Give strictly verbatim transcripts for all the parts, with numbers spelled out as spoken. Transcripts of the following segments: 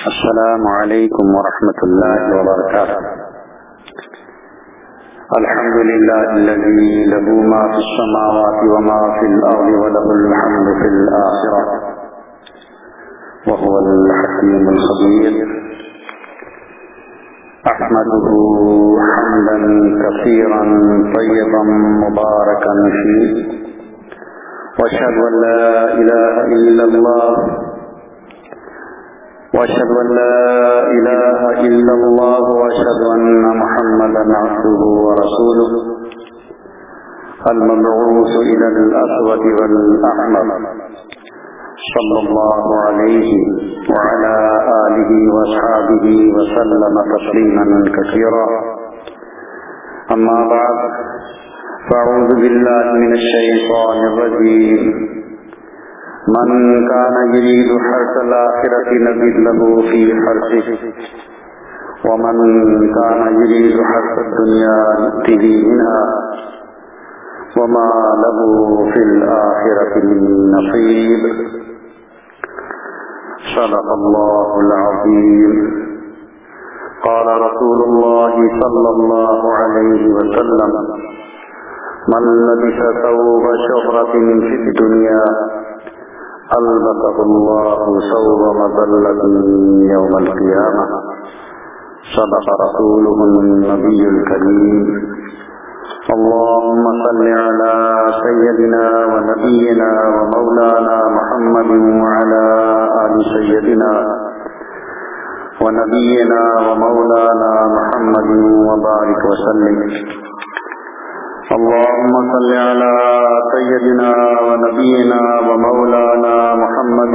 السلام علیکم ورحمۃ اللہ وبرکاتہ. الحمد للہ الذی له ما فی السماوات وما فی الارض وله الحمد فی الآخرة وهو الحکیم الخبیر. احمده حمدا کثیرا طیبا مبارکا فیہ واشهد ان لا الہ الا اللہ واشهد ان لا اله الا الله واشهد ان محمدا عبده ورسوله المبعوث الى الاسود والاحمر صلى الله عليه وعلى اله واصحابه وسلم تسليما كثيرا. اما بعد فاعوذ بالله من الشيطان الرجيم. من كان يريد حرث الآخرة نزد له في حرثه ومن كان يريد حرث الدنيا نؤته منها وما له في الآخرة من نصيب. صدق الله العظيم. قال رسول الله صلى الله عليه وسلم من لبس ثوب شهرة في الدنيا البسه الله ثوب مذلة يوم القيامة. صدق رسوله النبي الكريم. اللهم صل على سيدنا ونبينا ومولانا محمد وعلى آل سيدنا ونبينا ومولانا محمد وبارك وسلم. اللهم صل على سيدنا ونبينا ومولانا محمد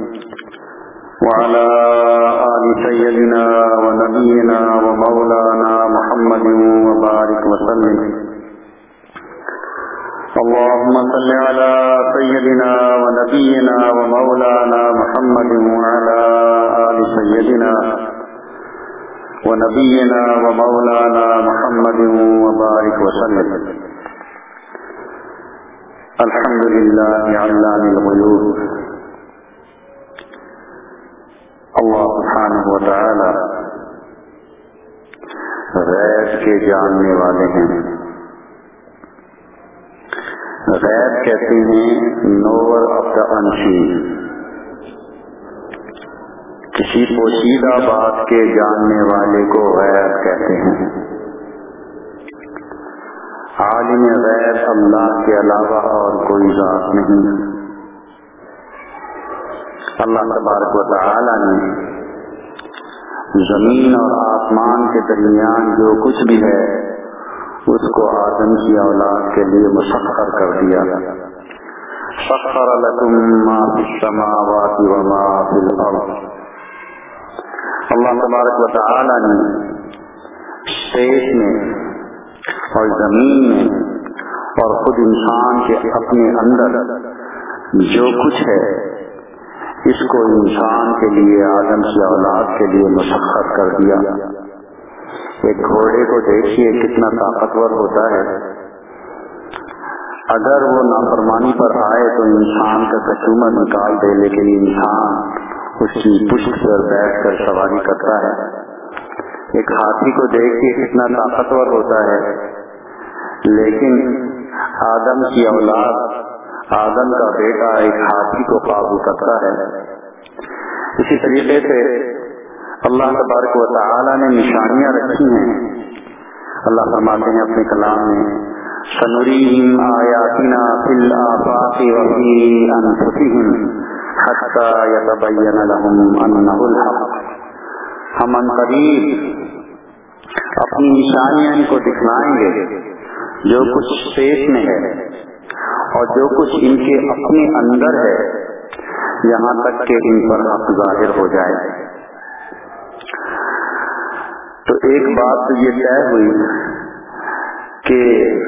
وعلى آل سيدنا ونبينا ومولانا محمد وبارك وسلم. اللهم صل على سيدنا ونبينا ومولانا محمد وعلى آل سيدنا ونبينا ومولانا محمد وبارك وسلم. الحمد لله علام الغیوب. اللہ سبحانہ وتعالی غیب کے جاننے والے ہیں. غیب کہتے ہیں نور آف دا انسین، کسی پوشیدہ بات کے جاننے والے کو غیب کہتے ہیں. عالم غیب اللہ کے علاوہ اور کوئی ذات نہیں. اللہ تبارک و تعالی نے زمین اور آسمان کے درمیان جو کچھ بھی ہے اس کو آدم کی اولاد کے لیے مسخر کر دیا. سخر لکم ما فی السماوات وما فی الارض. اللہ تبارک و تعالی نے اسپیس میں اور زمین میں اور خود انسان کے اپنے اندر جو کچھ ہے اس کو انسان کے لیے، آدم کی اولاد کے لیے مسخر کر دیا. ایک گھوڑے کو دیکھیے کتنا طاقتور ہوتا ہے، اگر وہ نافرمانی پر آئے تو انسان کا کچومر نکال دے، لیکن انسان اس کی پشت پر بیٹھ کر سواری کرتا ہے. ایک ہاتھی کو دیکھیے کتنا طاقتور ہوتا ہے، لیکن آدم کی اولاد، آدم کا بیٹا ایک ہاتھی کو قابو کرتا ہے. اسی طریقے سے اللہ تبارک و تعالی نے نشانیاں رکھی ہیں. اللہ فرماتے ہیں اپنے کلام میں سنریہم آیاتنا فی الآفاق وفی انفسہم حتی یتبین لہم انہ الحق. ہم عنقریب اپنی نشانیاں ان کو دکھلائیں گے جو کچھ اسپیس میں ہے اور جو کچھ ان کے اپنے اندر ہے، یہاں تک کہ ان پر حق ظاہر ہو جائے. تو ایک بات تو یہ طے ہوئی کہ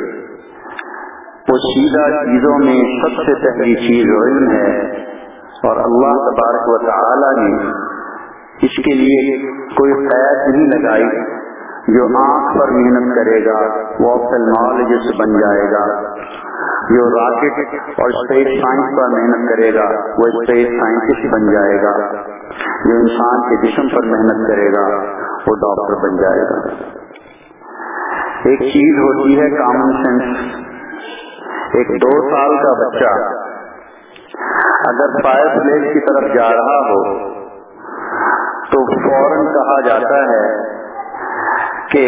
پوشیدہ چیزوں میں سب سے پہلی چیز علم ہے، اور اللہ تبارک و تعالی نے اس کے لیے کوئی قید نہیں لگائی. جو آنکھ پر محنت کرے گا وہ آپٹلمالوجسٹ بن جائے گا، جو راکٹ اور اسپیس سائنس پر محنت کرے گا وہ اسپیس سائنٹسٹ بن جائے گا، جو انسان کے جسم پر محنت کرے گا وہ ڈاکٹر بن جائے گا۔ ایک چیز ہوتی ہے کامن سینس۔ ایک دو سال کا بچہ اگر فائر پلیس کی طرف جا رہا ہو تو فوراً کہا جاتا ہے کہ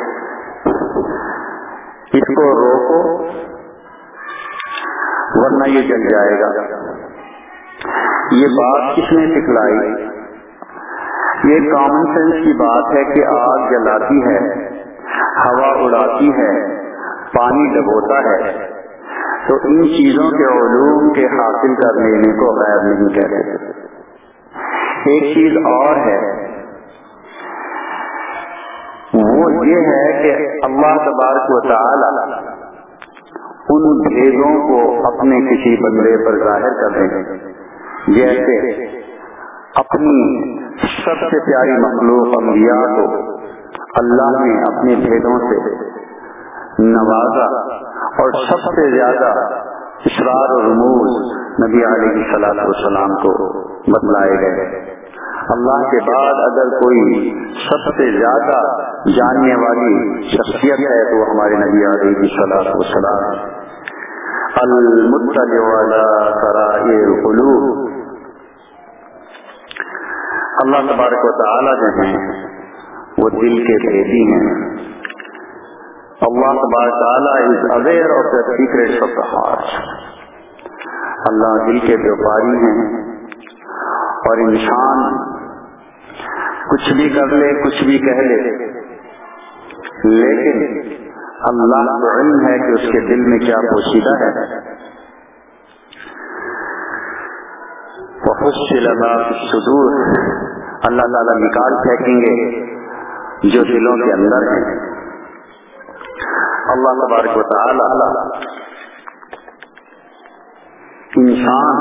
اس کو روکو ورنہ یہ جل جائے گا۔ یہ بات کس نے سکھلائی؟ یہ کامن سینس کی بات ہے کہ آگ جلاتی ہے، ہوا اڑاتی ہے، پانی ڈبوتا ہے، تو ان چیزوں کے علوم کے حاصل کر لینے کو غیب نہیں کہتے۔ ایک چیز اور ہے، وہ یہ ہے کہ اللہ تبارک و تعالی ان بھیدوں کو اپنے کسی بندے پر ظاہر کر دیں، جیسے اپنی سب سے پیاری مخلوق انبیاء کو اللہ نے اپنے بھیدوں سے نوازا، اور سب سے زیادہ اسرار و رموز نبی علیہ الصلوۃ والسلام کو بتلائے گئے۔ اللہ کے بعد اگر کوئی سب سے زیادہ جاننے والی شخصیت ہے تو ہمارے نبی علیہ الصلوۃ والسلام، المطلع علی سرائر القلوب۔ اللہ تبارک و تعالی جو ہیں وہ دل کے بھیدی ہیں۔ اللہ تبارک تعالی is aware of the secrets of the heart۔ اللہ دل کے بیپاری ہیں، اور انسان کچھ بھی کر لے، کچھ بھی کہہ لے، لیکن اللہ کو علم ہے کہ اس کے دل میں کیا پوشیدہ ہے۔ وَحُصِّلَ مَا فِي الصُّدُورِ، اللہ تعالیٰ نکال پھینکیں گے جو دلوں کے اندر ہیں۔ اللہ تبارک و تعالی انسان،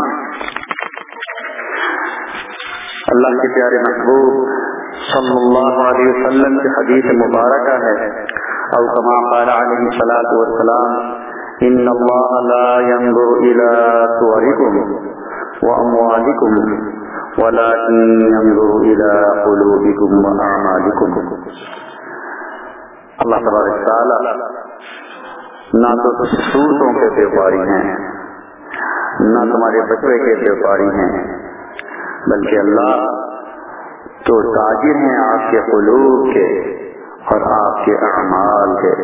اللہ کے پیارے محبوب صلی اللہ علیہ وسلم کی حدیث مبارکہ ہے، او کما قال علیہ الصلوۃ والسلام، ان اللہ لا ينظر الى صورکم واموالکم ولكن ينظر الى قلوبکم واعمالکم۔ اللہ تبارک تعالی نہ تو صورتوں کے بیپاری ہیں، نہ تمہارے بچے کے بیپاری ہیں، بلکہ اللہ تو تاجر ہیں آپ کے قلوب کے اور آپ کے اعمال کے۔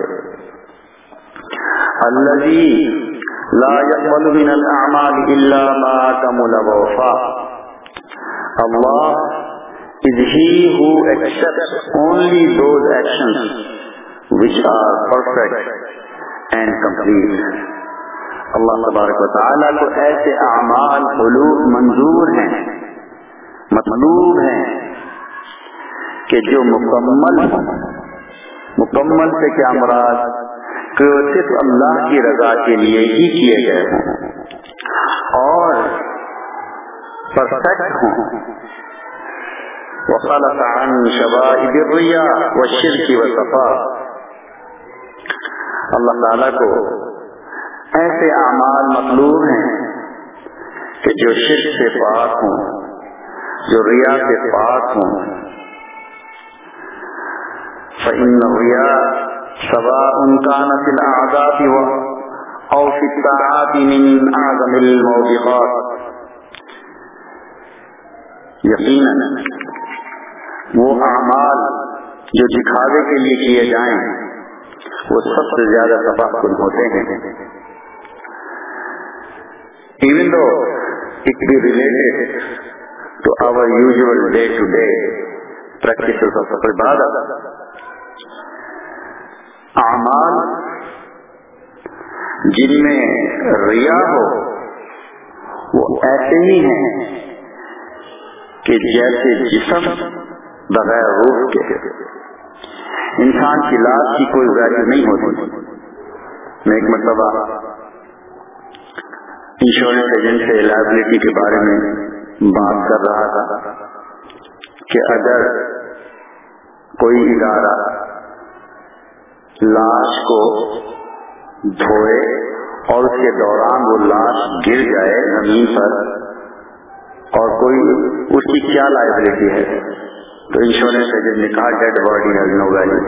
الذی لا يقبل من الاعمال الا ما كمل ووفى۔ Allah is He who accepts only those actions which are perfect and complete۔ اللہ تبارک و تعالیٰ کو ایسے اعمال قلوب منظور ہیں، مطلوب ہیں کہ جو مکمل مکمل سے کیا مراد کہ وہ صرف اللہ کی رضا کے لیے ہی کیے گئے ہوں اور پرفیکٹ ہوں۔ وخلق عن شوائب الرياء والشرك والصفاء۔ اللہ تعالیٰ کو ایسے اعمال مطلوب ہیں کہ جو شرک سے پاک ہوں، جو ریا سے پاک ہوں۔ فإن الرياء سواء كان في الأعداد أو في الطاعات من أعظم الموبقات۔ یقیناً وہ اعمال جو دکھاوے کے لیے کیے جائیں وہ سب سے زیادہ تباہ کن ہوتے ہیں۔ Even though it be related to our usual day-to-day practices of ibadah، اعمال جن میں ریا ہو وہ ایسے ہی ہیں کہ جیسے جسم بغیر روح کے۔ انسان کی لاش کی کوئی ویلیو نہیں ہوتی۔ میں ایک مرتبہ انشورنس ایجنٹ سے لائبلٹی کے بارے میں بات کر رہا تھا کہ اگر کوئی ادارہ لاش کو دھوئے اور اس کے دوران وہ لاش گر جائے زمین پر اور کوئی اس کی کیا لائبلٹی ہے؟ تو انشورنس ایجنٹ نے کہا dead body has no value.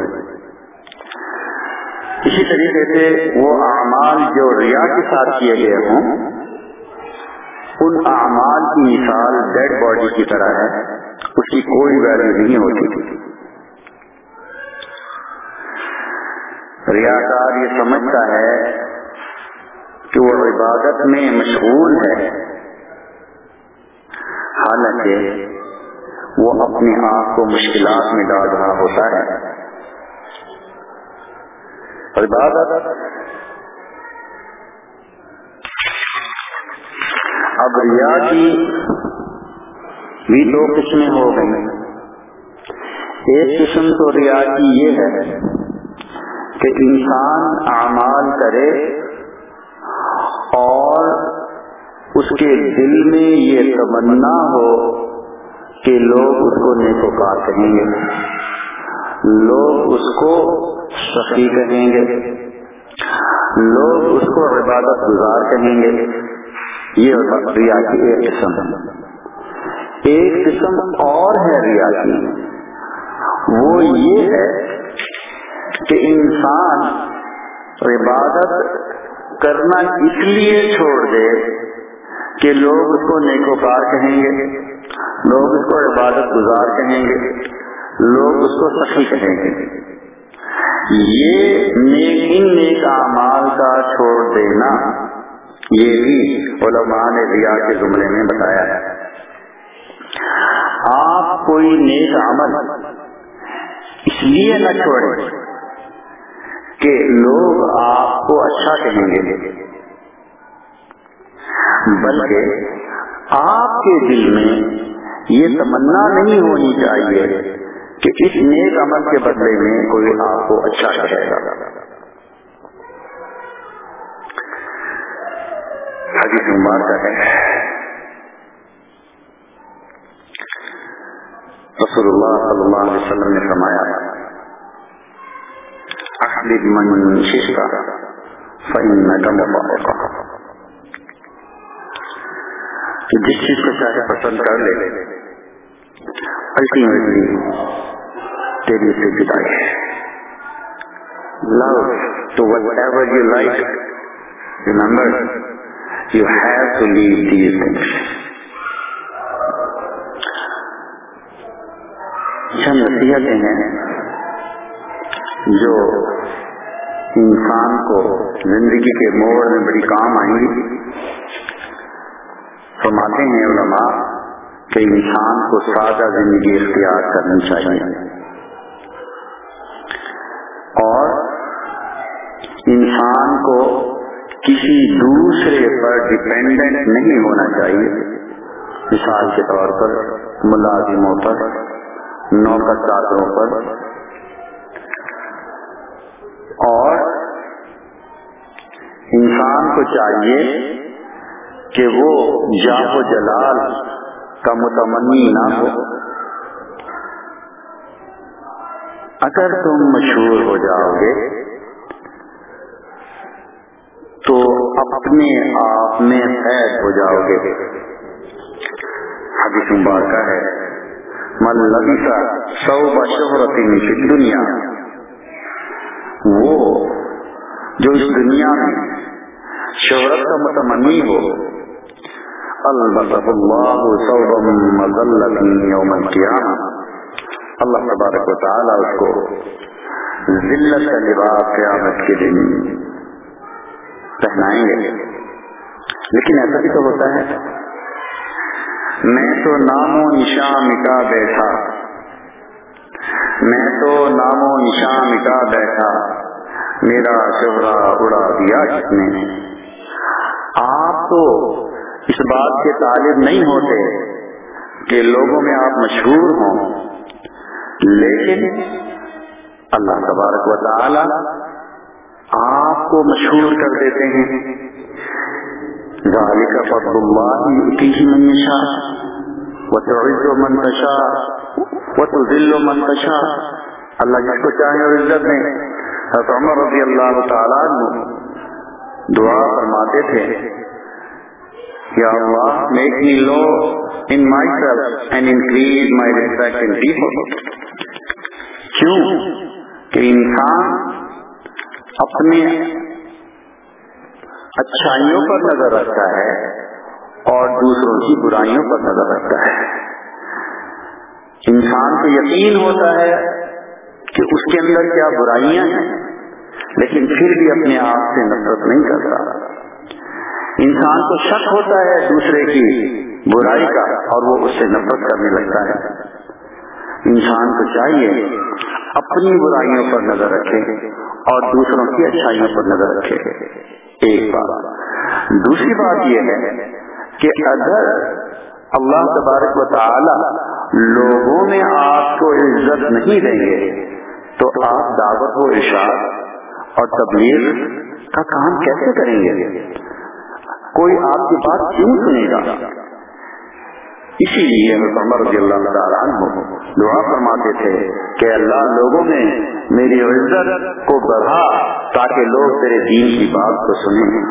اسی طریقے سے وہ اعمال جو ریا کے ساتھ کیے گئے ہوں ان اعمال کی مثال ڈیڈ باڈی کی طرح ہے، اس کی کوئی ویلیو نہیں ہوتی. ریاکار یہ سمجھتا ہے کہ وہ عبادت میں مشغول ہے، حالانکہ وہ اپنے آپ کو مشکلات میں ڈال رہا ہوتا ہے. عبادت اب ریا کی بھی دو قسمیں ہو گئی. ایک قسم تو ریا کی یہ ہے کہ انسان اعمال کرے اور اس کے دل میں یہ تمنا ہو کہ لوگ اس کو نیکوکار کہیں گے، لوگ اس کو سخی کہیں گے، لوگ اس کو عبادت گزار کہیں گے. یہ ریا کی ایک قسم ہے. ایک قسم اور ہے ریا کی، وہ یہ ہے کہ انسان عبادت کرنا اس لیے چھوڑ دے کہ لوگ اس کو نیکوکار کہیں گے، لوگ اس کو عبادت گزار کہیں گے، لوگ اس کو سخی کہیں گے. یہ نیک ان نیک اعمال کا چھوڑ دینا یہ بھی علماء نے ریا کے زمرے میں بتایا ہے. آپ کوئی نیک عمل اس لیے نہ چھوڑیں کہ لوگ آپ کو اچھا کہیں گے، بلکہ آپ کے دل میں یہ تمنا نہیں ہونی چاہیے کہ اس نیک عمل کے بدلے میں کوئی آپ کو اچھا کہے گا. حدیث مبارکہ ہے، رسول اللہ صلی اللہ علیہ وسلم نے فرمایا احبب من شئت فإنک مفارقہ، کہ جس چیز کو چاہے پسند کر لے الٹیمیٹلی تیری سے جدائی ہے. Love to whatever you like. Remember, you have to leave these things. چند نصیحتیں ہیں جو انسان کو زندگی کے موڑ میں بڑی کام آئیں گی. فرماتے ہیں علماء کہ انسان کو سادہ زندگی اختیار کرنی چاہیے اور انسان کو کسی دوسرے پر ڈپینڈنٹ نہیں ہونا چاہیے. مثال کے طور پر ملازموں پر، نوکر چاکروں پر، اور انسان کو چاہیے کہ وہ جاہ و جلال کا متمنی نہ ہو. اگر تم مشہور ہو جاؤ گے تو اپنے آپ میں قید ہو جاؤ گے. حدیث مبارکہ ہے من لبس ثوب شہرت فی الدنیا، وہ جو اس دنیا میں شہرت کا متمنی ہو، البسہ اللہ ثوبا مذلۃ یوم القیامہ، اللہ تبارک و تعالی اس کو ذلت کا لباس قیامت کے دن پہنائیں گے. لیکن ایسا بھی تو ہوتا ہے، میں تو نام و نشان مٹا بیٹھا، میں تو نام و نشان مٹا بیٹھا، میرا شہرہ اڑا دیا جس نے. آپ تو اس بات کے طالب نہیں ہوتے کہ لوگوں میں آپ مشہور ہوں، لیکن اللہ تبارک و تعالی آپ کو مشہور کر دیتے ہیں. ذالک فضل اللہ یؤتیہ من یشاء وتعز من تشاء وتذل من تشاء. اللہ جس کو چاہے اور عزت دیں. حضرت عمر رضی اللہ تعالیٰ عنہ دعا فرماتے تھے یا اللہ make me low in myself and increase my respect in people. کیوں کہ انسان اپنے اچھائیوں پر نظر رکھتا ہے اور دوسروں کی برائیوں پر نظر رکھتا ہے. انسان کو یقین ہوتا ہے کہ اس کے اندر کیا برائیاں ہیں، لیکن پھر بھی اپنے آپ سے نفرت نہیں کرتا. انسان کو شک ہوتا ہے دوسرے کی برائی کا اور وہ اس سے نفرت کرنے لگتا ہے. انسان کو چاہیے اپنی برائیوں پر نظر رکھے اور دوسروں کی اچھائیوں پر نظر رکھے. ایک بات. دوسری بات یہ ہے کہ اگر اللہ تبارک و تعالی لوگوں میں آپ کو عزت نہیں دیں گے تو آپ دعوت و ارشاد اور تبلیغ کا کام کیسے کریں گے؟ کوئی آپ کی بات کیوں سنے گا؟ اسی لیے عمر رضی اللہ تعالیٰ عنہ دعا فرماتے تھے کہ اللہ لوگوں میں میری عزت کو بڑھا تاکہ لوگ تیرے دین کی بات کو سنیں.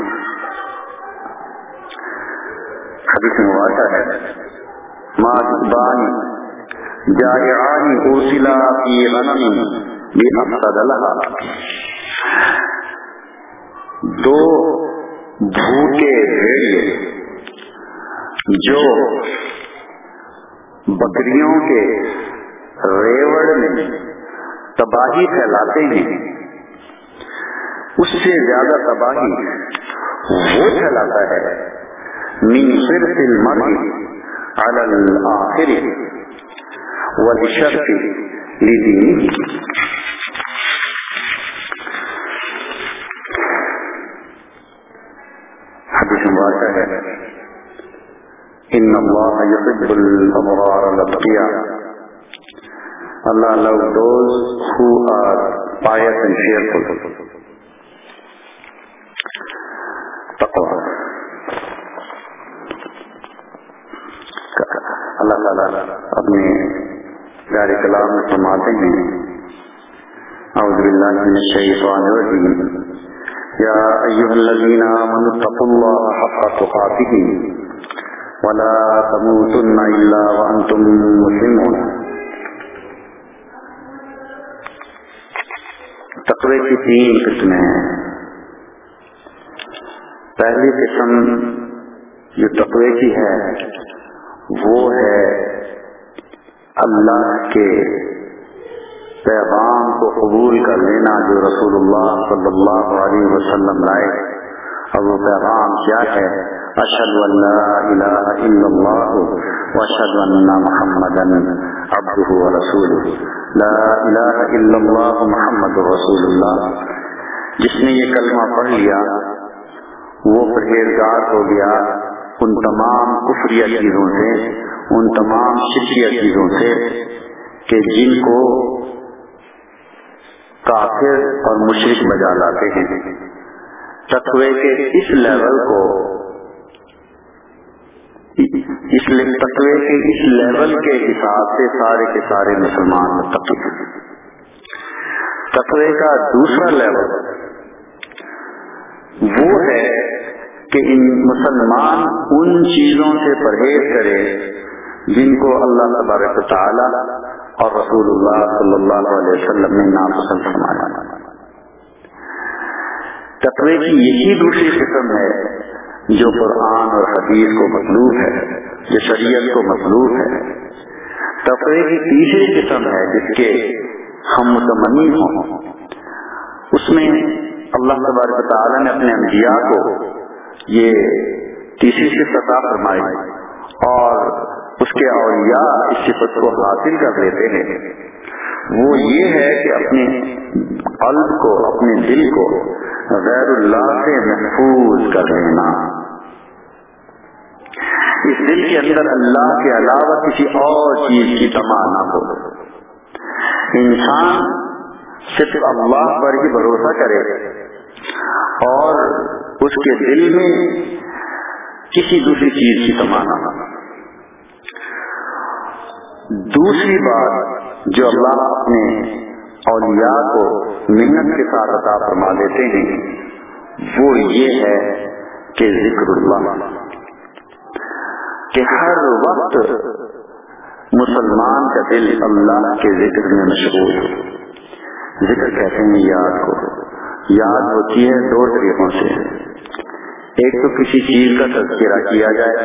حدیث میں آتا ہے ماذبان جائعان ارسلا فی غنم بافسد لها. دو بھوکے بھیڑیے جو بکریوں کے ریوڑ میں تباہی پھیلاتے ہیں، اس سے زیادہ تباہی وہ پھیلاتا ہے من صرف المرء على الآخر والشرف لدینه. حدیث مبارکہ ہے ان اللہ یحب الابرار الاتقیاء. Allah loves those who are pious and fearful. تقوی. اللہ تعالیٰ اپنے پیارے کلام میں فرماتے ہیں اعوذ باللہ من الشیطان الرجیم یا ایھا الذین آمنوا اتقوا اللہ حق تقاتہ ولا تموتن الا وانتم مسلمون. تقوی کی تین قسمیں ہیں. پہلی قسم جو تقوی کی ہے وہ ہے اللہ کے پیغام کو قبول کر لینا جو رسول اللہ صلی اللہ علیہ وسلم لائے. اور وہ پیغام کیا ہے؟ اشہد ان لا الہ الا اللہ واشہد ان محمدا عبدہ ورسولہ. لا الہ الا اللہ محمد رسول اللہ. جس نے یہ کلمہ پڑھ لیا وہ پرہیزگار ہو گیا ان تمام کفریہ چیزوں سے، ان تمام شرکیہ چیزوں سے کہ جن کو کافر اور مشرک بجا لاتے ہیں. تقوی کے اس لیول کو اس تقوی کے اس لیول کے حساب سے سارے کے سارے مسلمان متقی ہیں. تقوی کا دوسرا لیول وہ ہے کہ ان مسلمان ان چیزوں سے پرہیز کرے جن کو اللہ تبارک و تعالی اور رسول اللہ صلی اللہ علیہ وسلم نے ناپسند فرمایا. تقوی کی یہی دوسری قسم ہے جو قرآن اور حدیث کو مطلوب ہے، جو شریعت کو مطلوب ہے. تقوی کی تیسری قسم ہے جس کے ہم متمنی ہوں. اس میں اللہ تبارک و تعالی نے اپنے انبیاء کو یہ تیسری صفت عطا فرمائی اور اس کے اولیاء اس صفت کو حاصل کر لیتے ہیں. وہ یہ ہے کہ اپنے قلب کو، اپنے دل کو غیر اللہ سے محفوظ کر لینا. اس دل کے اندر اللہ کے علاوہ کسی اور چیز کی تمنا نہ ہو. انسان صرف اللہ پر ہی بھروسہ کرے اور اس کے دل میں کسی دوسری چیز کی تمنا نہ. دوسری بات جو اللہ اپنے اولیاء کو منت کے ساتھ عطا فرما دیتے ہیں وہ یہ ہے کہ ذکر اللہ، کہ ہر وقت مسلمان کا دل اللہ کے ذکر میں مشغول ہو۔ ذکر کہتے ہیں یاد کو، یاد ہوتی ہے دو طریقوں سے، ایک تو کسی چیز کا تذکرہ کیا جائے،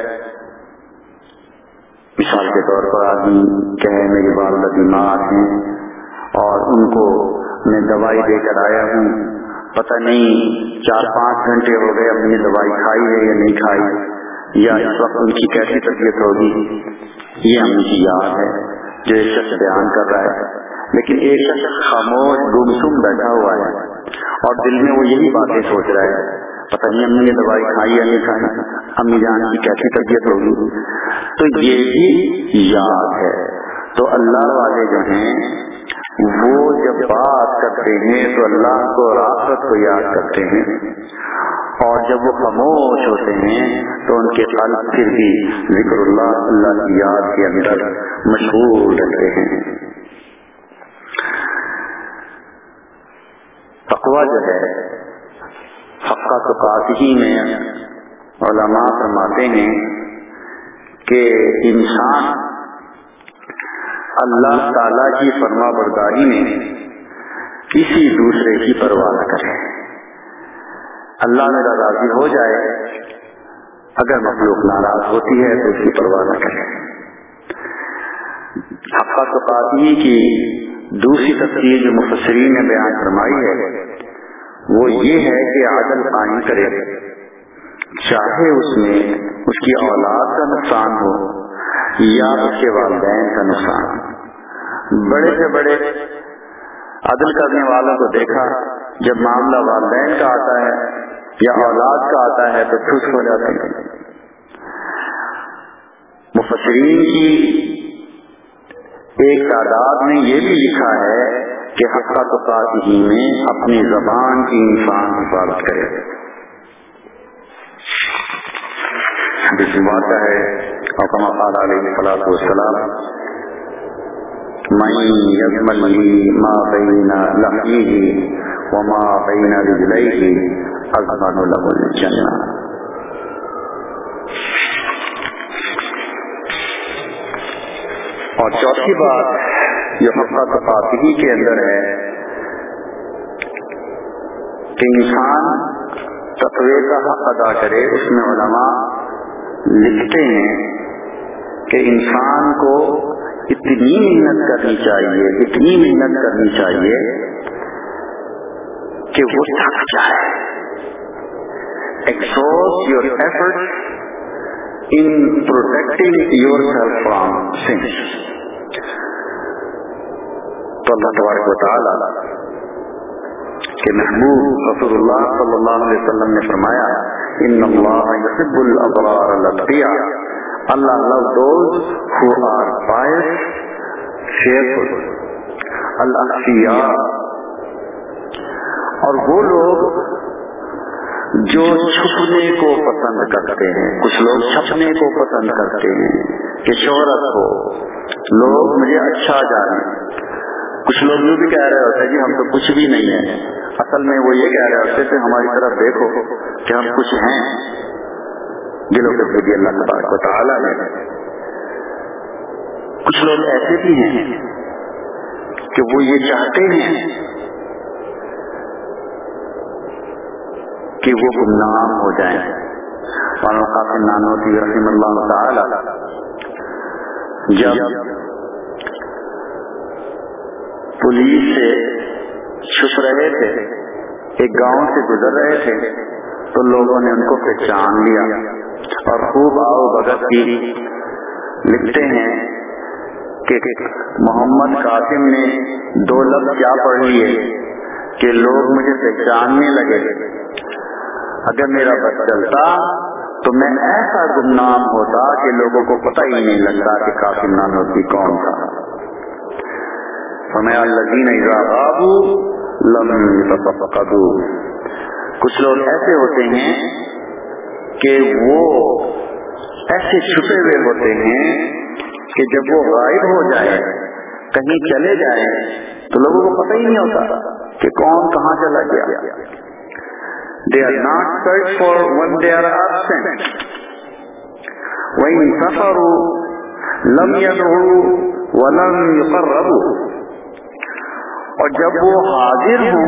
مثال کے طور پر آدمی کہے میری والدہ بیمار ہیں اور ان کو میں دوائی دے کر آیا ہوں، پتہ نہیں چار پانچ گھنٹے ہو گئے اب نے دوائی کھائی ہے یا نہیں کھائی، یا اس وقت ان کی کیسی طبیعت ہوگی، یہ ہم کی یاد ہے جو ایک شخص بیان کر رہا ہے۔ لیکن ایک شخص خاموش گمسم بیٹھا ہوا ہے اور دل میں وہ یہی باتیں سوچ رہا ہے، پتہ نہیں ہم نے یہ دوائی کھائی یا نہیں کھائی، امی جان کی کیسی طبیعت ہوگی، تو یہ بھی یاد ہے۔ تو اللہ والے جو ہیں وہ جب بات کرتے ہیں تو اللہ کو اور آخرت کو یاد کرتے ہیں، اور جب وہ خاموش ہوتے ہیں تو ان کے قلب پھر بھی ذکر اللہ، اللہ کی یاد کے اندر مشغول رہتے ہیں۔ تقویٰ جو ہے حقہ تقاتی میں علماء فرماتے ہیں کہ انسان اللہ تعالی کی فرما برداری میں کسی دوسرے کی پرواہ نہ کرے، اللہ میرا راضی ہو جائے، اگر مخلوق ناراض ہوتی ہے تو اس کی پرواہ نہ کرے۔ حقہ تقاتی کی دوسری تفسیر جو مفسرین نے بیان فرمائی ہے وہ یہ ہے کہ عدل قائم کرے، چاہے اس میں اس کی اولاد کا نقصان ہو یا اس کے والدین کا نقصان۔ بڑے سے بڑے عدل کرنے والوں کو دیکھا، جب معاملہ والدین کا آتا ہے یا اولاد کا آتا ہے تو خوش ہو جاتے ہیں۔ مفسرین کی ایک تعداد نے یہ بھی لکھا ہے کہ حقہ تقاتی میں اپنی زبان کی انسان حفاظت کرے۔ حدیث بات ہے اور کما قال علیہ الصلوۃ والسلام من یضمن لی ما بین لحیہ وما بین رجلیہ اضمن له الجنہ۔ اور چوتھی بات جو حقہ تقاتی کے اندر ہے کہ انسان تقوی کا حق ادا کرے، اس میں علماء لکھتے ہیں کہ انسان کو اتنی محنت کرنی چاہیے اتنی محنت کرنی چاہیے کہ وہ تھک جائے۔ exhaust your efforts in protecting yourself from sins۔ تو اللہ تبارک و تعالی کہ محبوب رسول اللہ صلی اللہ علیہ وسلم نے فرمایا ان اللہ یحب الابرار الاتقیاء، اللہ loves those who are pious, fearful، الاتقیاء، اور وہ لوگ جو چھپنے کو پسند کرتے ہیں۔ کچھ لوگ چھپنے کو پسند کرتے ہیں کہ شہرت ہو، لوگ مجھے اچھا جانے۔ کچھ لوگ یہ بھی کہہ رہے ہوتے جی ہم تو کچھ بھی نہیں ہیں، اصل میں وہ یہ کہہ رہے ہوتے تھے ہماری طرف دیکھو کہ ہم کچھ ہیں۔ دلوں کے بھی اللہ تبارک و تعالی نے کچھ لوگ ایسے بھی ہیں کہ وہ یہ چاہتے ہیں کہ وہ گمنام ہو جائیں۔ مولانا قاسم نانوتوی رحمہ اللہ تعالی جب پولیس سے چھپ رہے تھے، ایک گاؤں سے گزر رہے تھے تو لوگوں نے ان کو پہچان لیا اور خوب آؤ بھگت کی۔ لکھتے ہیں کہ محمد قاسم نے دو لفظ کیا پڑھ لیے کہ لوگ مجھے پہچاننے لگے۔ اگر میرا بس چلتا تو میں ایسا گمنام ہوتا کہ لوگوں کو پتہ ہی نہیں لگتا کہ قاسم نانوتوی کون تھا۔ فرمایا الذین اذا غابوا لم یتفقدوا، کچھ لوگ ایسے ہوتے ہیں کہ وہ ایسے چھپے ہوئے ہوتے ہیں کہ جب وہ غائب ہو جائے، کہیں چلے جائیں تو لوگوں کو پتہ ہی نہیں ہوتا کہ کون کہاں چلا گیا۔ They are not searched for when they are absent. وَإِن سَفَرُوا لَمْ يَدْعُوا وَلَمْ يُقَرَّبُوا. اور جب وہ حاضر ہوں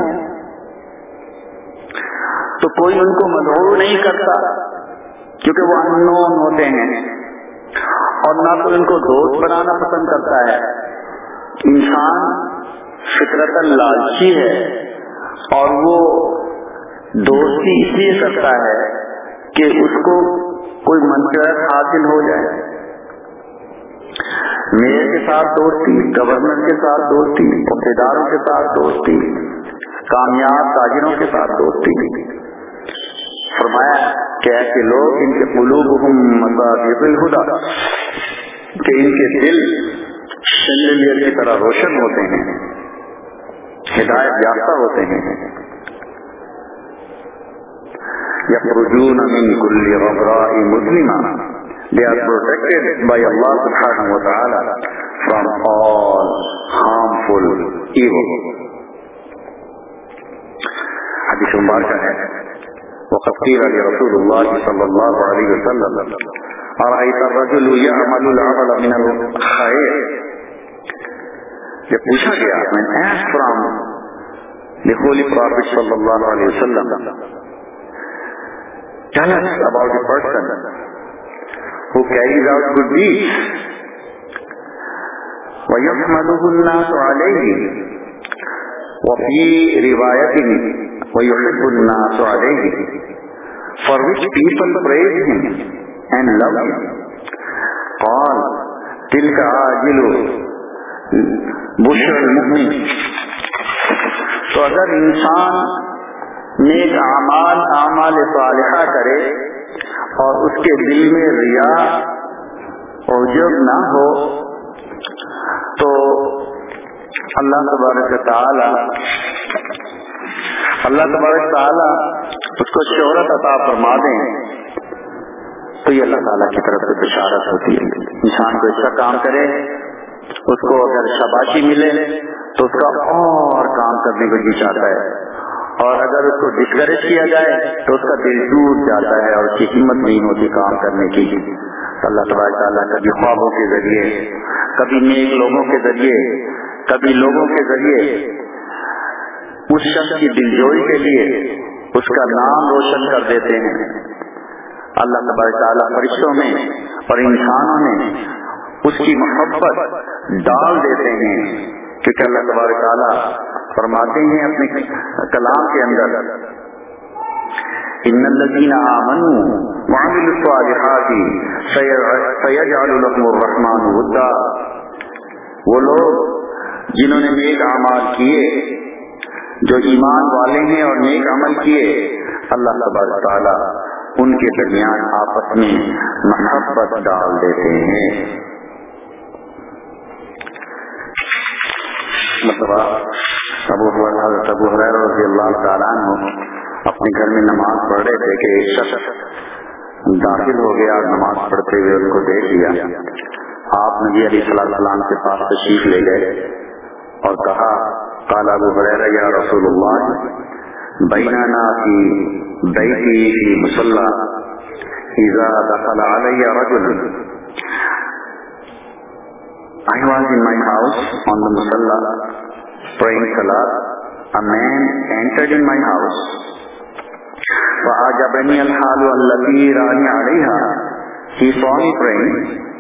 تو کوئی ان کو مدعو نہیں کرتا کیونکہ وہ اننون ہوتے ہیں، اور نہ تو ان کو دوست بنانا پسند کرتا ہے. انسان فطرتاً لالچی ہے اور وہ دوستی اس لیے کرتا ہے کہ اس کو کوئی منفعت حاصل ہو جائے. میئر کے ساتھ دوستی، گورنر کے ساتھ دوستی، عہدیداروں کے ساتھ دوستی، کامیاب تاجروں کے ساتھ دوستی. فرمایا کہ ایسے لوگ ان کے قلوبہم مصابیح الہدی، کہ ان کے دل شنڈلیئر کی طرح روشن ہوتے ہیں، ہدایت یافتہ ہوتے ہیں. یخرجون من کل غبراء مظلمہ. They are protected by Allah subhanahu wa ta'ala from all harmful evil. حدیث مبارکہ ہے وقد قیل لرسول اللہ صلی اللہ علیہ وسلم ارأیت الرجل یعمل العمل من الخیر. جب پوچھا گیا میں نے asked from the Holy Prophet صلی اللہ علیہ وسلم, tell us about a person who carries out good deeds وَيَحْمَدُهُ النَّاسُ عَلَيْهِ وَفِي رِوَايَةٍ وَيُحِبُّ النَّاسُ عَلَيْهِ, for which people praise him and love him. قال تِلْكَ عَاجِلُ بُشْرَ الْمُؤْمِنِ. تو اگر انسان نیک اعمال اعمال صالحہ کرے اور اس کے دل میں ریا عجب نہ ہو تو اللہ تبارک تعالی اللہ تبارک تعالی اس کو شہرت عطا فرما دیں تو یہ اللہ تعالیٰ کی طرف سے بشارت ہوتی ہے. انسان کو اچھا کام کرے اس کو اگر شاباشی ملے تو اس کا اور کام کرنے کو جی چاہتا ہے, اور اگر اس کو ڈسکریج کیا جائے تو اس کا دل ٹوٹ جاتا ہے اور اس کی ہمت نہیں ہوتی کام کرنے کی. اللہ تبارک تعالیٰ کبھی خوابوں کے ذریعے, کبھی نیک لوگوں کے ذریعے, کبھی لوگوں کے ذریعے اس شخص کی دلجوئی کے لیے اس کا نام روشن کر دیتے ہیں. اللہ تبارک تعالیٰ فرشتوں میں اور انسانوں میں اس کی محبت ڈال دیتے ہیں, کیونکہ اللہ تبارک تعالیٰ فرماتے ہیں اپنے کلام کے اندر ان الذین آمنوا وعملوا الصالحات سیجعل لهم الرحمن ودا. وہ لوگ جنہوں نے نیک اعمال کیے, جو ایمان والے ہیں اور نیک عمل کیے, اللہ تبارک تعالیٰ ان کے درمیان آپس میں محبت ڈال دیتے ہیں. مطلب ابو حضرت ابو ہریرہ رضی اللہ تعالیٰ عنہ اپنے گھر میں نماز پڑھ رہے تھے کہ ایک شخص داخل ہو گیا اور نماز پڑھتے ہوئے ان کو دیکھ لیا. آپ نبی علیہ السلام کے پاس تشریف لے گئے اور کہا قال ابو ہریرہ یا رسول اللہ بیننا فی بیتی فی مصلی اذا دخل علی رجل. I was in my house on the musalla praying salat. A man entered in my house. فَأَعْجَبَنِي الْحَالُ الَّتِي رَانِي عَلَيْهَا. He saw me praying.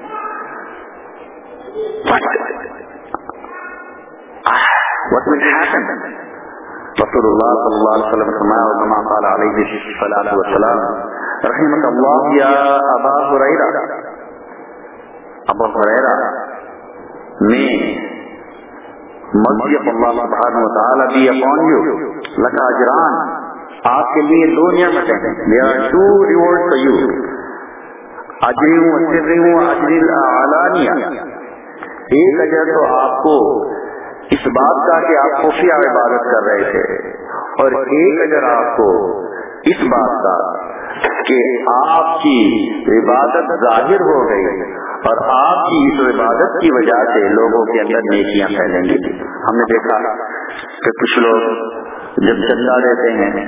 What? What will happen? Rasulullah sallallahu alaihi wasallam فرمایا وَكَمَا قَالَ عَلَيْهِ الصَّلَاةُ وَالسَّلَامُ رَحِمَكَ اللَّهُ يَا أَبَا هُرَيرَةَ. ابو ہریرہ میں مغفرت اللہ سبحانہ و تعالی بھی upon you لک اجران. آپ کے لیے دو نعمتیں ہیں. there are two rewards for you. اجر و سر و اجر العلانیہ. ایک اجر تو آپ کو اس بات کا کہ آپ خفیہ عبادت کر رہے تھے, اور ایک اجر آپ کو اس بات کا کہ آپ کی عبادت ظاہر ہو گئی اور آپ کی اس عبادت کی وجہ سے لوگوں کے اندر نیکیاں پھیلیں گی. ہم نے دیکھا کہ کچھ لوگ جب چندہ دیتے ہیں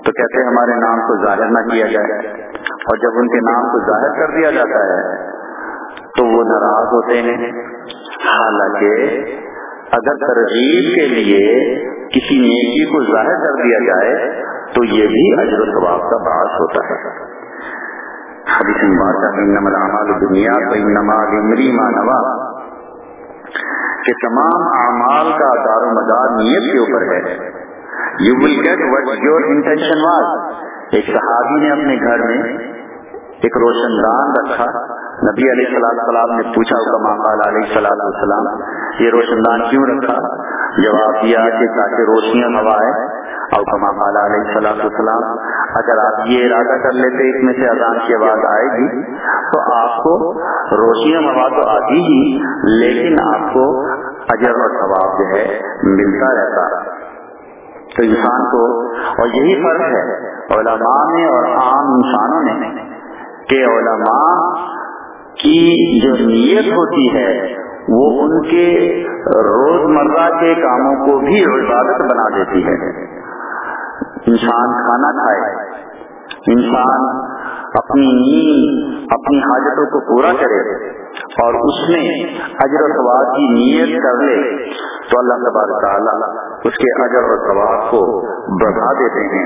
تو کہتے ہیں ہمارے نام کو ظاہر نہ کیا جائے، اور جب ان کے نام کو ظاہر کر دیا جاتا ہے تو وہ ناراض ہوتے ہیں. حالانکہ اگر ترغیب کے لیے کسی نیکی کو ظاہر کر دیا جائے تو یہ بھی اجر و ثواب کا باعث ہوتا ہے. حدیث مبارکہ انما الاعمال بالنیات وانما لامرئ ما نوى کہ تمام اعمال کا دار و مدار نیت کے اوپر ہے. You will get what your intention was. ایک صحابی نے اپنے گھر میں ایک روشن دان رکھا. نبی علیہ السلام نے پوچھا کما قال علیہ السلام یہ روشن دان کیوں رکھا؟ جواب دیا کہ تاکہ روشنیاں ہوا ہے. اور کما قال علیہ السلام اگر آپ یہ ارادہ کر لیتے اس میں سے اذان کی آواز آئے گی تو آپ کو روشنیاں ہوا تو آتی ہی، لیکن آپ کو اجر اور ثواب جو ہے ملتا رہتا. تو انسان کو، اور یہی فرق ہے علماء میں اور عام انسانوں میں، کہ علماء کی جو نیت ہوتی ہے وہ ان کے روزمرہ کے کاموں کو بھی عبادت بنا دیتی ہے. انسان کھانا کھائے، انسان اپنی نیند اپنی حاجتوں کو پورا کرے اور اس میں اجر و ثواب کی نیت کر لے تو اللہ تبارک تعالیٰ اس کے اجر اور ثواب کو بڑھا دیتے ہیں.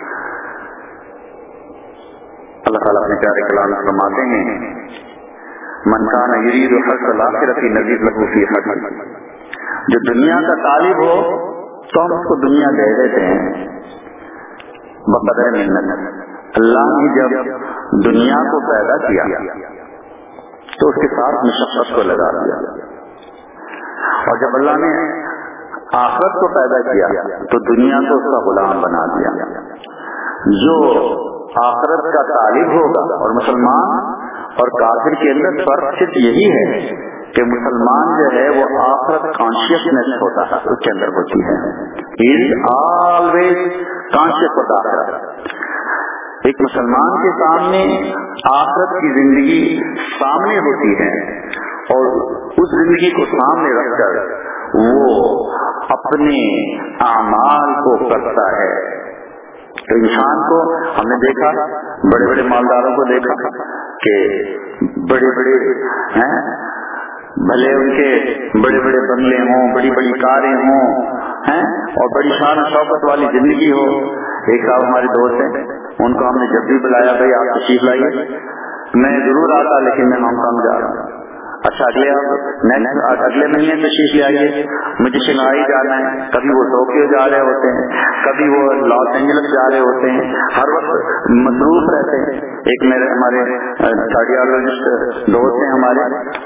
اللہ تعالیٰ اپنے پیارے کلام میں فرماتے ہیں من کان یرید حرث الآخرۃ نزد لہ فی حرثہ، جو دنیا کا طالب ہو تو ہم اس کو دنیا دے دیتے ہیں بقدر محنت. اللہ نے جب دنیا کو پیدا کیا تو اس کے ساتھ مشقت کو لگا دیا، اور جب اللہ نے آخرت کو پیدا کیا تو دنیا کو اس کا غلام بنا دیا. جو آخرت کا طالب ہوگا، اور مسلمان اور کافر کے اندر فرق صرف یہی ہے کہ مسلمان جو ہے وہ آخرت کانشیسنیس ہوتا ہے، اس کے اندر ہوتی ہے. He is always conscious of آخرت. ایک مسلمان کے سامنے آخرت کی زندگی سامنے ہوتی ہے، اور اس زندگی کو سامنے رکھ کر وہ اپنے اعمال کو کرتا ہے. تو انسان کو ہم نے دیکھا، بڑے بڑے مالداروں کو دیکھا کہ بڑے بڑے ہیں، بھلے ان کے بڑے بڑے بنگلے ہوں، بڑی بڑی کاریں ہوں ہیں اور بڑی شان و شوکت والی زندگی ہو. ایک صاحب ہمارے دوست ہیں، ان کو ہم نے جب بھی بلایا بھائی آپ تشریف لائیے، میں ضرور آتا لیکن میں ہانگ کانگ جا رہا ہوں. اچھا اگلے نیکسٹ اگلے مہینے تشریف لے آئیے، مجھے شنگھائی جانا ہے. کبھی وہ ٹوکیو جا رہے ہوتے ہیں، کبھی وہ لاس اینجلس جا رہے ہوتے ہیں، ہر وقت مصروف رہتے ہیں. ایک میرے ہمارے کارڈیالوجسٹ دوست ہیں ہمارے،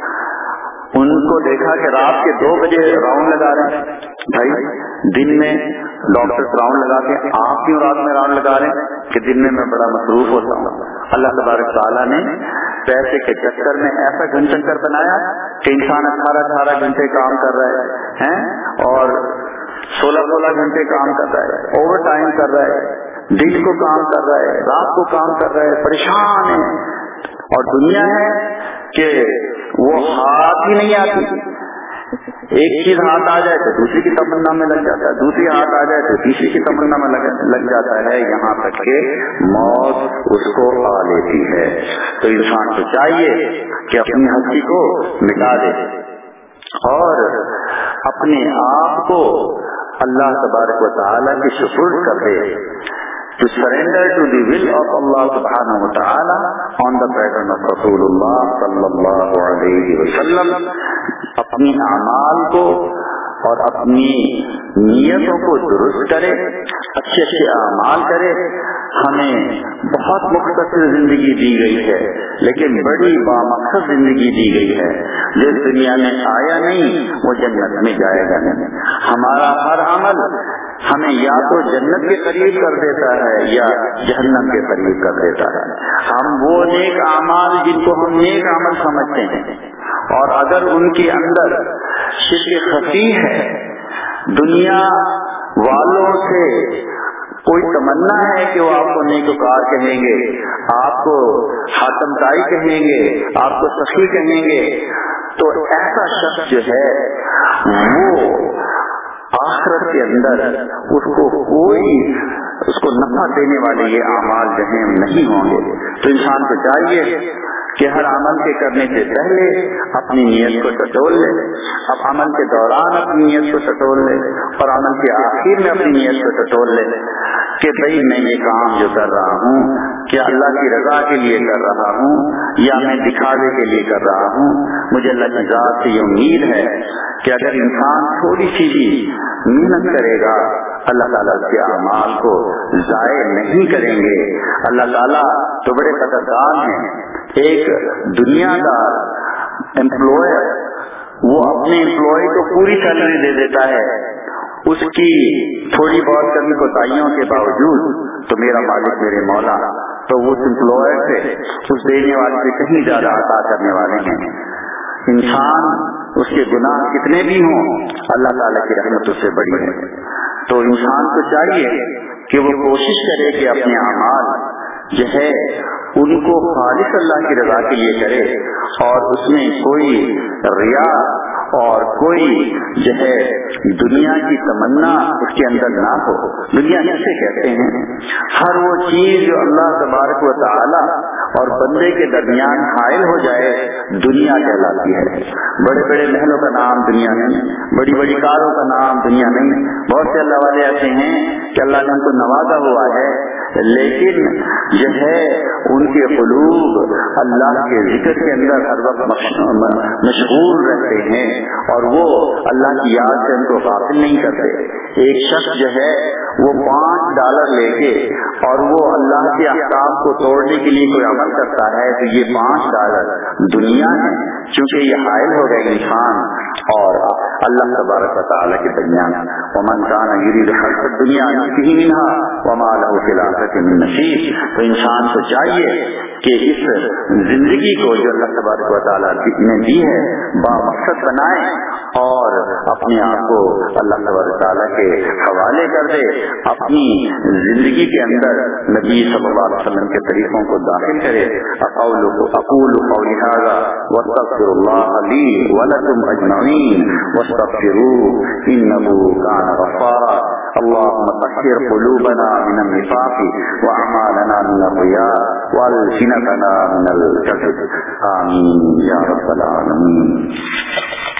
ان کو دیکھا کہ رات کے دو بجے راؤنڈ لگا رہے ہیں. بھائی دن میں ڈاکٹر راؤنڈ لگاتے ہیں، آپ کیوں رات میں راؤنڈ لگا رہے ہیں؟ کہ دن میں میں بڑا مصروف ہوتا ہوں. اللہ تبارک تعالیٰ نے پیسے کے چکر میں ایسا گھن چکر بنایا کہ انسان اٹھارہ اٹھارہ گھنٹے کام کر رہے ہیں اور سولہ سولہ گھنٹے کام کر رہا ہے، اوور ٹائم کر رہا ہے، دن کو کام کر رہا ہے، رات کو کام کر رہا ہے، پریشان ہے. اور دنیا ہے کہ وہ ہاتھ ہی نہیں آتی. ایک چیز ہاتھ آ جائے تو دوسری کی تمنا میں لگ جاتا ہے، دوسری ہاتھ آ جائے تو تیسری کی تمنا میں لگ جاتا ہے، یہاں تک کہ موت اس کو آ لیتی ہے. تو انسان کو چاہیے کہ اپنی ہستی کو مٹا دے اور اپنے آپ کو اللہ تبارک و تعالیٰ کی سپرد کر دے. To surrender to the will of Allah subhanahu wa ta'ala on the pattern of Rasulullah sallallahu alayhi wa sallam. اپنی اعمال کو اور اپنی نیتوں کو درست کرے، اچھے اچھے اعمال کرے. ہمیں بہت مختصر زندگی دی گئی ہے لیکن بڑی بامقصد زندگی دی گئی ہے. جس دنیا میں آیا نہیں وہ جنت میں جائے گا نہیں. ہمارا ہر عمل ہمیں یا تو جنت کے قریب کر دیتا ہے یا جہنم کے قریب کر دیتا ہے. ہم وہ نیک اعمال جن کو ہم نیک عمل سمجھتے ہیں اور اگر ان کے اندر شرک خفی ہے، دنیا والوں سے کوئی تمنا ہے کہ وہ آپ کو نیکوکار کہیں گے، آپ کو حاتم تائی کہیں گے، آپ کو سخی کہیں گے، تو ایسا شخص جو ہے وہ آخرت کے اندر اس کو کوئی اس کو نفع دینے والے یہ اعمال جو ہیں نہیں ہوں گے. تو انسان کو چاہیے کہ ہر عمل کے کرنے سے پہلے اپنی نیت کو ٹٹول لے، اب عمل کے دوران اپنی نیت کو ٹٹول لے، اور عمل کے آخر میں اپنی نیت کو ٹٹول لے کہ بھئی میں یہ کام جو کر رہا ہوں کیا اللہ کی رضا کے لیے کر رہا ہوں یا میں دکھاوے کے لیے کر رہا ہوں. مجھے اللہ کی ذات سے یہ امید ہے کہ اگر انسان تھوڑی سی بھی محنت کرے گا اللہ تعالیٰ کے اعمال کو ضائع نہیں کریں گے. اللہ تعالیٰ تو بڑے قدردان ہیں. ایک دنیا دار امپلائر وہ اپنے امپلائی کو پوری سیلری دے دیتا ہے، اس کی تھوڑی بہت کمی کوتاہیوں کے باوجود تو میرا مالک میرے مولا تو اس امپلائر سے اس دینے والے سے کہیں زیادہ عطا کرنے والے ہیں. انسان اس کے گناہ کتنے بھی ہوں اللہ تعالیٰ کی رحمت اس سے بڑی ہے. تو انسان کو چاہیے کہ وہ کوشش کرے کہ اپنے اعمال جو ہے ان کو خالص اللہ کی رضا کے لیے کرے اور اس میں کوئی ریا اور کوئی جو ہے دنیا کی تمنا اس کے اندر نہ ہو. دنیا جسے کہتے ہیں ہر وہ چیز جو اللہ تبارک و تعالی اور بندے کے درمیان حائل ہو جائے دنیا کہلاتی ہے. بڑے بڑے محلوں کا نام دنیا نہیں، بڑی بڑی کاروں کا نام دنیا نہیں. بہت سے اللہ والے ایسے ہیں کہ اللہ نے ان کو نوازا ہوا ہے لیکن جو ہے ان کے قلوب اللہ کے ذکر کے اندر ہر وقت مشغول رہتے ہیں اور وہ اللہ کی یاد سے ان کو غافل نہیں کرتے. ایک شخص جو ہے وہ پانچ ڈالر لے کے اور وہ اللہ کے احکام کو توڑنے کے لیے کوئی عمل کرتا ہے تو یہ پانچ ڈالر دنیا ہے چونکہ یہ حائل ہو گئے انسان اور اللہ تبارک و تعالی کے درمیان. ومن کان یرید الحیاۃ الدنیا نؤتہ منها وما له فی الآخرۃ من نصیب. تو انسان کو چاہیے کہ اس زندگی کو جو اللہ تبارک و تعالی نے دی ہے بامقصد بنائے اور اپنے آپ کو اللہ تبارک و تعالی کے حوالے کر دے. اپنی زندگی کے اندر نبی صلی اللہ علیہ وسلم کے طریقوں کو داخل کرے. اقول اقول قولی ھذا واستغفر اللہ لی ولکم اجمعین واستغفروہ انہ کان غفارا. اللهم طهر قلوبنا من النفاق واعمالنا من الرياء والسنتنا من الكذب. آمین یا رب العالمین.